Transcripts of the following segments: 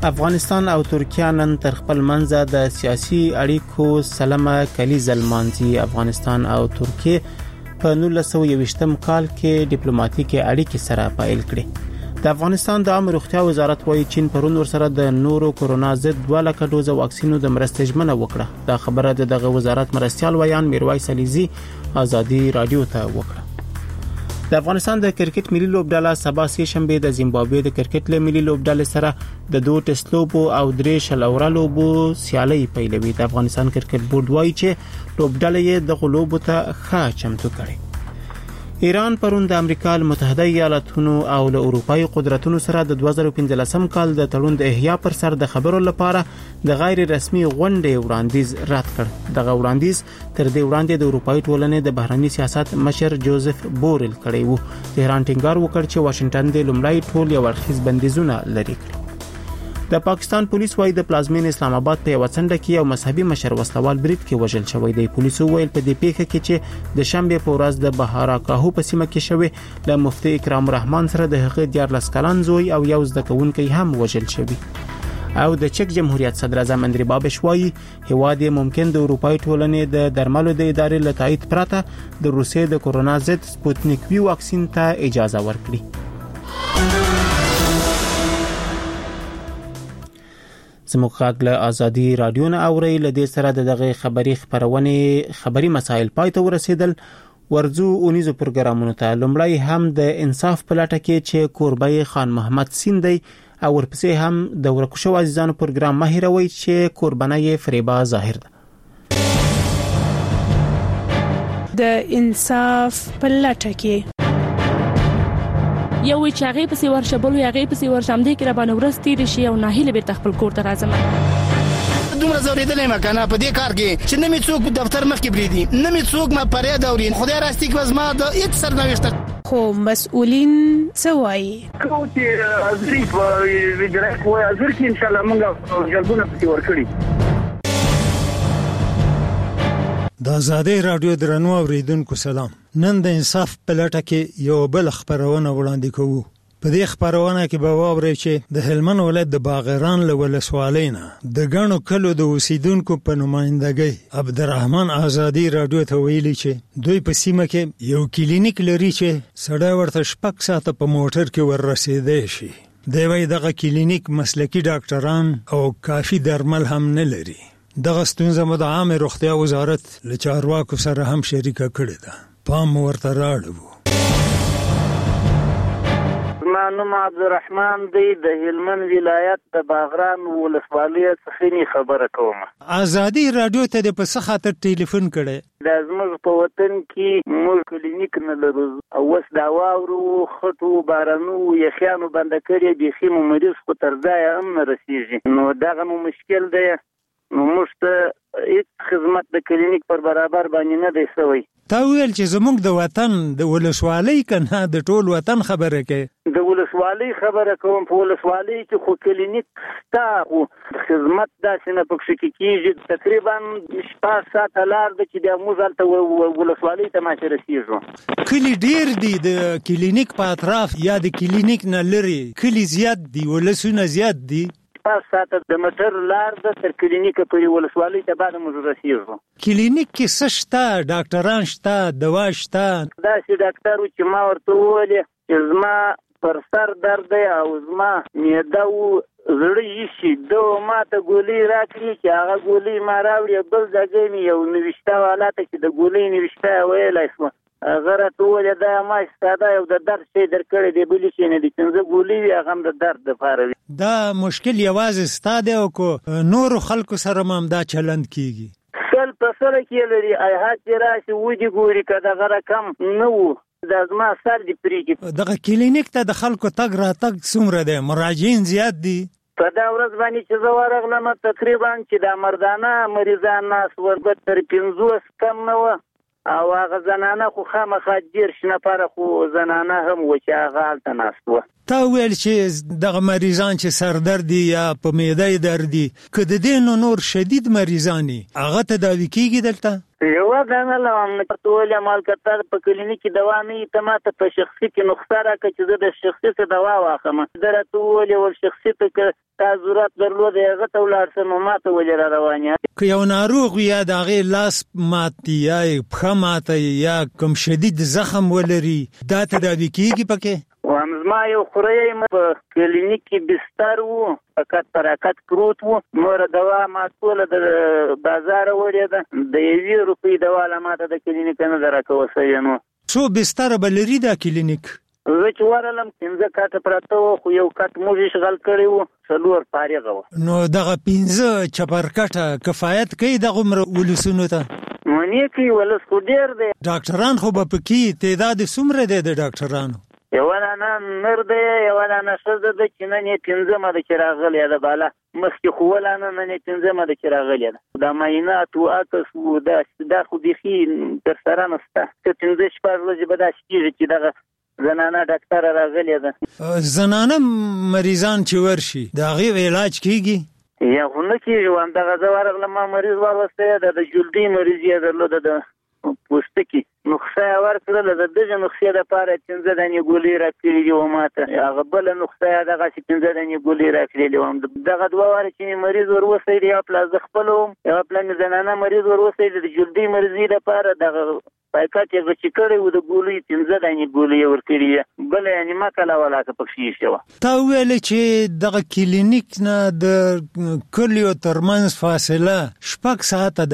افغانستان او ترکیه نن تر خپل منځه د سیاسي اړیکو سلمه کلیزه لمانځي. افغانستان او ترکیه په 1921 کال کې ډیپلوماټیکي اړیکې سره پیل کړې. د افغانستان د عامه روغتیا وزارت وايي چین پرون ورسره د نورو کورونا ضد 2 لک ډوز واکسینو د مرستې ژمنه وکړه. دا خبره دغه وزارت مرستيال ویان میرویس علیزي آزادي رادیو ته وکړه. د افغانستان د کرکټ ملي لوبډله سبا سه شنبه د زیمبابوې د کرکټ ملي لوبډلې سره د 2 ټیسټ لوبو او 3 شلورا لوبو سیالي پیلوي. د افغانستان کرکټ بورډ وايي چې لوبډلې د لوبو ته ښه چمتو کړي. ایران پرون د امریکا متحده ایالاتونو او له اروپאי قدرتونو سره د 2015 کال د تړون د احیا پر سر د خبرو لپاره د غیر رسمي غونډې وړاندیز رد کړ. دغه وړاندیز تر دې وړاندې د اروپאי ټولنې د بهرنی سیاست مشر جوزف بورل کړی وو. تهران ټینګار وکړ چې واشنگټن د لومړی ټول یو اړخیز بندیزونه لري کړ. د پاکستان پولیس وايي د پلازمین اسلام آباد په وڅنډه کې یو مذهبي مشر وسلوال برید کې وژل شوی دی. پولیسو ویل په دې پیښه کې چې د شنبه په ورځ د بهارا کاهو په سیمه کې شوی له مفتي اکرام الرحمن سره د هغه 14 کلن زوی او یو زده کوونکی هم وژل شوی. او د چک جمهوریت صدر اعظم اندری بابش وايي هواد ممکن د اروپאי ټولنې د درملو د ادارې له تایید پرته د روسیې د کورونا ضد سپوتنیک وی واکسین ته اجازه ورکړي. زموږ غږ له آزادي رادیو نه اوري. لدې سره دغه خبری مسائل پای ته ورسېدل. ورځو اونیزو پروګرامونو ته لومړی هم د انصاف په لټه کې چې کوربای خان محمد سیندی او ورپسې هم د ورکوشو عزیزانو پروګرام ماهروي چې قربانای فریبا ظاهر ده. د انصاف په لټه کې یو چې هغه په سیور شبل هغه په سیور شمدې کې را باندې ورستې دي شي او ناهیله به خپل کور ته راځم. دومره زوریدلې مکنه په دې کار کې چې نه می څوک دفتر مخ کې بریدي نه می څوک ما پرې دورین خدای راستي کې وزما د هیڅ سرنوشت خو مسؤلین څه وایي کوتي ازریف ویډرک وای ازر کې ان شاء الله موږ جلبونه پکې ورکړي. د آزادي رادیو درنو اوریدونکو سلام. نن د انصاف په لټه کې یو بل خبرونه وړاندې کوو. په دې خبرونه کې به واورئ چې د هلمند ولایت د باغران له ولسوالۍ نه د ګڼو کلو د اوسیدونکو په نمائندګۍ عبدالرحمن آزادي رادیو ته ویلي چې دوی په سیمه کې یو کلینیک لري چې سړی ورته 6 ساعته په موټر کې ورسېدی شي. دی وايي دغه کلینیک مسلکي ډاکټران او کافي درمل هم نه لري. دغه ستونزه مو د عامه روغتیا وزارت له چارواکو سره هم شریکه کړې ده. پام ورته راړو. نوم عبدالرحمن دی د هلمند ولایت د باغران ولسوالۍ څخه خبره کوم. آزادي رادیو ته د په خاطر ټلیفون کړي. د زموږ په وطن کې موږ کلینیک نه لرو او وس دا واورو خټو بارانو یخیانو بند کړي د خیمو مریض کو تر ځای هم نه رسیږي. نو دغه مشکل دی. نو موږ ته هیڅ خدمت د کلینیک پر برابر باندې نه دی شوی. تا ویل چې زموږ د وطن د ولسوالۍ کنه د ټول وطن خبره کوي. د ولسوالۍ خبره کوم. په ولسوالۍ کې خو کلینیک شته خو خدمت داسې نه پکې کېږي. تقریبا 6 ساعته لار ده چې د موږ هلته ولسوالۍ ته ماته رسېږو. کلی ډیر دي د کلینیک په اطراف یا د کلینیک نه لري کلی زیات دي ولسونه زیات دي. 5 ساعته د موټر لار ده تر کلینیک پورې ولسوالۍ ته بعد موږ رسېږو. کلینیک کې څه شته؟ ډاکټران شته؟ دوا شته؟ داسې ډاکټر چې ما ورته وویل چې زما پر سر درد دی او زما معده زړه یې شي د ما ته ګولۍ راکړي چې هغه ګولۍ ما راوړي بل ځای مې یو 90 حالت چې د ګولۍ 90 ویلای شو هغه راته وویل دا ما ساده یو د درد شی درکړی دی بلې شی نه دي چې ګولۍ وي هغه هم د درد دپاره وي. دا مشکل یوازې ستا دی او که نورو خلکو سره هم دا چلند کیږي؟ 100% کې لري. ایحات چې راشي ودې ګوري که دغه رقم نه و دا زما سر دې پرېږي. دغه کلینیک ته د خلکو تګ راتګ څومره دی؟ مراجعین زیات دي؟ په دا ورځ باندې چې زه ورغلم تقریبا چې دا مردانه مریضان ناست ول تر 50 کم نه وه او هغه زنانه خو خامخا 10 نفره خو زنانه هم و چې هغه هلته ناست وه. تا ویل چې دغه مریضان چې سردرد دي یا په معده درد دي که د دې نور شدید مریضان هغه تداوي کیږي دلته؟ یو دانه لوم ټول عمل کتر په کلینیک کې دوا نه ته ماته په شخصي کې نقصه راکړه چې زه د شخصي څخه دوا واخلم درته ولې ول شخصي ته تا ضرورت درلود هغه ته ولاړ سم ماته ولې را روانه که یو ناروغ یا دغه لاس ماتي یا پښه ماته یا کوم شدید زخم ولري دا تداوی کیږي پکې وامزما یو خوریم په کلینیک کې بستر وو فقط پراکت پروت وو نور دوا ما ټول د بازار وړه د 1 روپۍ دوا لماته د کلینیک نه دراکوسه نو څو بستر بلری دا کلینیک زه چې ورلم 15 کاټه پراته وو خو یو کټ موږ شغل کړی وو څلور فارغ وو نو دغه 15 چپرکټه کفایت کوي دغه ولسونو ته مونږ کې ولس خو ډیر دی ډاکټران خو به پکې تعداد څومره دی د ډاکټرانو یو نه نر دی یو نه شزه د چننې 15 مده کې راغلی دا بالا مخکې خو ولا نه 15 مده کې راغلی دا معاینات او اکس او دا خو بيخي تر سره نسته چې 15 شپږ ورځې به دا شي چې دا زنانه ډاکټر راغلی دا زنانه مریضان چې ورشي دا غي علاج کیږي یا خو نه کیږي وان دا غزوارغله ما مریض ورسته د جلدی مریض یې درلود د پوستکی نقصه ورکړل د دغه نقصه د پاره 15 دانې ګولې راکړې و ماته هغه بل نقصه دغه 15 دانې ګولې راکړې و دغه دوه واره چې مریض ورسېږي یا پلاز خپلوم یا پلان زنانه مریض ورسېږي د جلدی مریضي لپاره دغه پایکات یې چې کړي و د ګولې 15 دانې ګولې ورکړي بل یعنی ما کله ولاکه پکې شو تا ویل چې دغه کلینیک نه د کلیو ترمنځ فاصله شپږ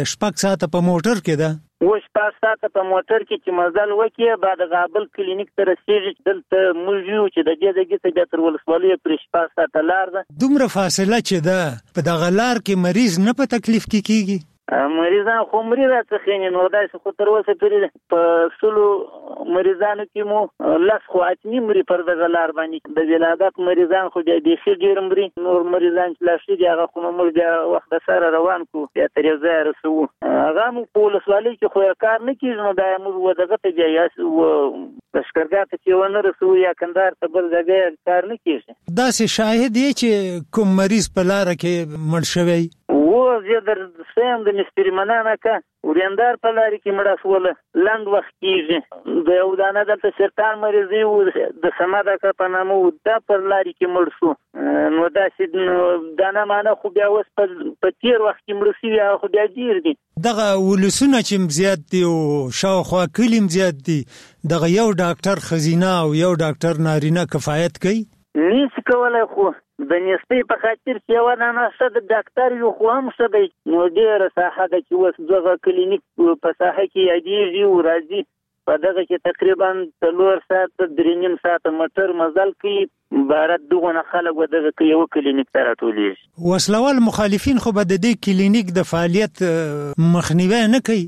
ساعته په موټر کې ده وش پاساته په موټر کې چې مزل وکي بعد غابل کلینیک ته رسېږي دلته موږ چې د دې دغه څخه تر ولسوالۍ پرې پاساته لار ده دومره فاصله چې ده په دغه لار کې مریض نه په تکلیف کې کیږي مریضان خو مری راڅخه نو دای څه خو تر اوسه پرې په سلو مریضانو کې مو لاس خو اتنی مری پر دغه لار باندې د ولادت مریضان خو د شي ډیر مری نور مریضان چې لاشي دی هغه خو موږ د وخت سره روان کو یا تر ځای رسو هغه مو په ولسوالۍ کې خو کار نه کیږي نو دا موږ ودغه ته جایاس و لشکرګاه ته چې ونه رسو یا کندهار ته بل ځای کار نه کیږي دا سه شاهد دی چې کوم مریض په لار کې مړ شوی و زه در سم د مستری منانه کا وریندار په لاري کې مړه سول لاند وخت کیږي د یو دانه د سرطان مریض و د سماده کا په نامو د پر لاري کې مړ شو نو دا چې دانه مانه خو بیا وس په تیر وخت کې مړ شي یا خو بیا ډیر دي دغه ولسونه چې زیات دي او شاوخوا کلیم زیات دي دغه یو ډاکټر خزینه او یو ډاکټر نارینه کفایت کوي نس کولای خو د نسبې په خاطر چې یو نه شد ډاکټر یو خو هم شد نو ډیره ساحه د چې وس دغه کلینیک په ساحه کې یادېږي او راځي په دغه کې تقریبا 3 ساعت 3.5 ساعت موټر مزل کوي بارد دغه خلک ودغه کې یو کلینیک ته راټولېږي وسلوال مخالفین خو به د دې کلینیک د فعالیت مخنیوي نه کوي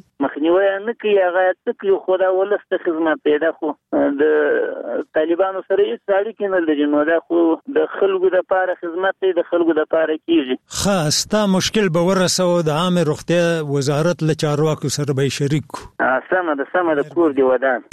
هغه تکي خدا ولست خدمت پیدا خو د طالبانو سره هیڅ اړیکه نه لري نو دا خو د خلکو د لپاره خدمت دی د خلکو د لپاره کیږي خاص تا مشکل به ورسو د عامه روغتیا وزارت له چارواکو سره به شریک سم د کور دی ودان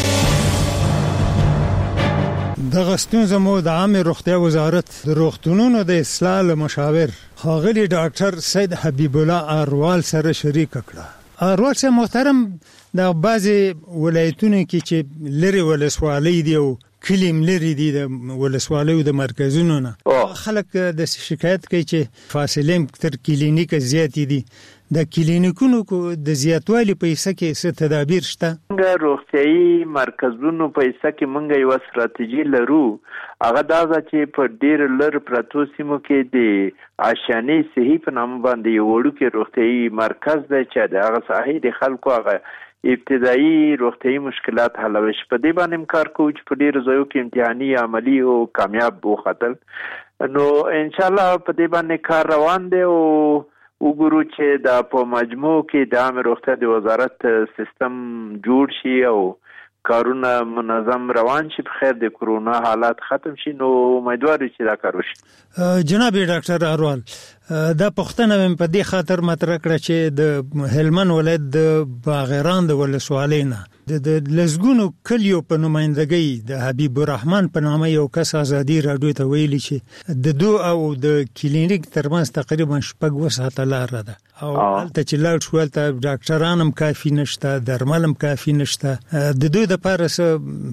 دغه ستونزه مو د عامه روغتیا وزارت د روغتونونو د اصلاح مشاور ښاغلي ډاکټر سید حبیب الله اروال سره شریک کړه اروال سه محترم د بعضی ولایتونو کې چې لری ولسوالۍ دی او کلیم لري دي د ولسوالیو د مرکزونو نه خلک د شکایت کوي چې فاصله تر کلینیک زیات دي د کلینیکونو د زیاتوالي په حصہ کې څه تدابیر شته د روغتيایي مرکزونو په حصہ کې مونږ یو ستراتیژي لرو هغه دا چې په ډیر لر پراتو سیمو کې د آشانی صحیح په نام باندې یو وړوکی روغتيایي مرکز دی چې د هغه صحیح د خلکو هغه ابتدایي روغتيایي مشکلات حلوي په دې باندې کار کوو چې په ډیر ځایو کې امتحاني عملی او کامیاب وختل نو ان شاء الله په دې باندې کار روان دی او وګورو چې د په مجموع کې د عامه روغتیا د وزارت سیستم جوړ شي او کارونه منظم روان شي په خیر د کرونا حالات ختم شي نو امیدوار چې دا کار وشي جناب ډاکټر اروال دا پښتنه په دې خاطر مطرح کړه چې د هلمند ولایت د باغران د ولسوالۍ نه د لزګونو کلیو په نمائندګۍ د حبیب الرحمن په نامه یو کس ازادي رادیو ته ویلي چې د دو او د کلینیک ترمنځ تقریبا 6 ساعته لار ده او هلته چې لاړ شو هلته ډاکټران هم کافي نشته، درمل هم کافي نشته. د دوی د پاره